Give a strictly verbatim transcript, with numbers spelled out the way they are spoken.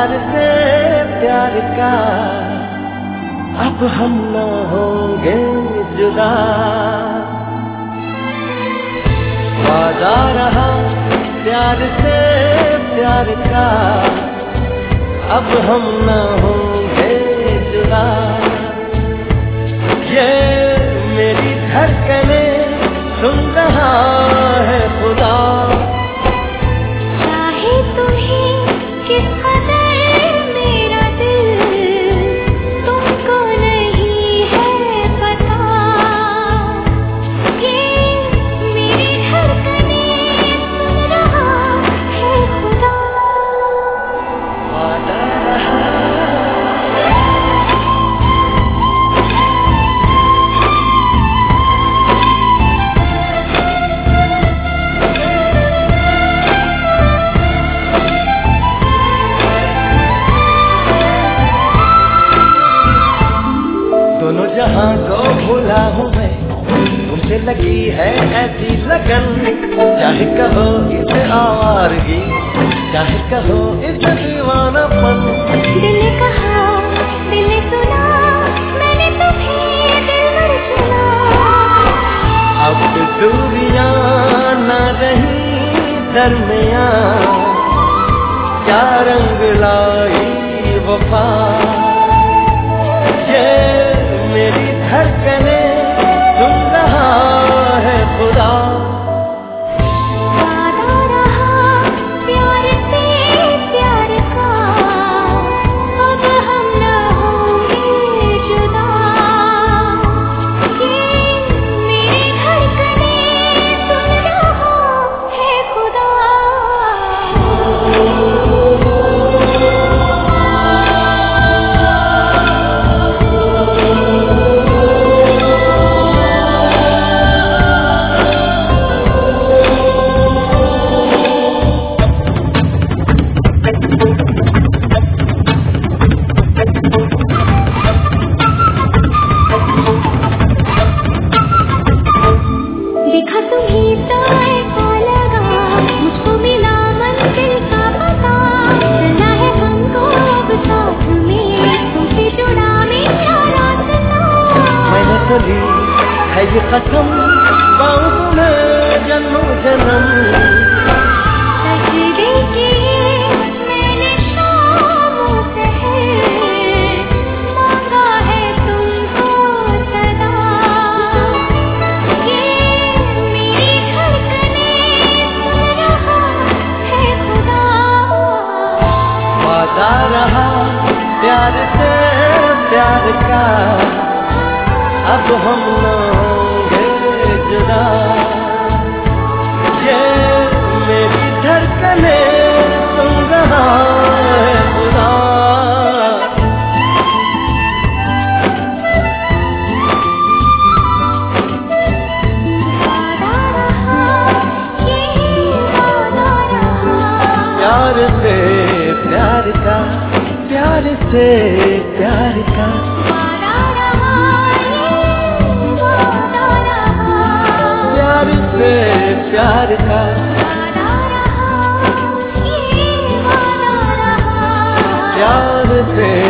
प्यार से प्यार का अब हम न होंगे जुदा। वादा रहा प्यार से प्यार का अब हम न होंगे जुदा। ये मेरी धड़कने सुन रहा है खुदा। चाहे तुम्हें किस कदर मेरा दिल तुमको नहीं है पता। ये मेरी धड़कने सुन रहा है खुदा। वादा रहा दोनों जहां को भूला हूँ मैं, तुमसे लगी है ऐसी लगन। चाहे कहो इसे आवारगी, चाहे कहो इसे दीवानापन। दिल ने कहा दिल ने सुना, मैंने तुम्हें दिल भर चुना। अब दूरियां न रही दरमियां, क्या रंग लाई वफा। ये मेरी धड़कने सुन रहा है खुदा। वादा रहा प्यार से प्यार का अब हम न होंगे जुदा। ये मेरी धड़कने सुन रहा है खुदा। देखा तुम्हीं तो ऐसा लगा, मुझको मिला मंजिल का पता। चलना है हमको अब साथ में, तुमसे जुड़ा मेरा रास्ता। मैंने तो ली है ये कसम, पाऊं मैं जन्मों जन्म। सजदे किए मैंने शामों सहर, मांगा है तुमको सदा। ये मेरी धड़कने सुन रहा है खुदा। वादा रहा प्यार से प्यार का अब हम न होंगे जुदा। ये मेरी धड़कने सुन रहा है खुदा। वादा रहा ये वादा रहा। प्यार से प्यार का प्यार से प्यार का वादा रहा ये वादा रहा। प्यार से प्यार का वादा रहा ये वादा रहा। प्यार से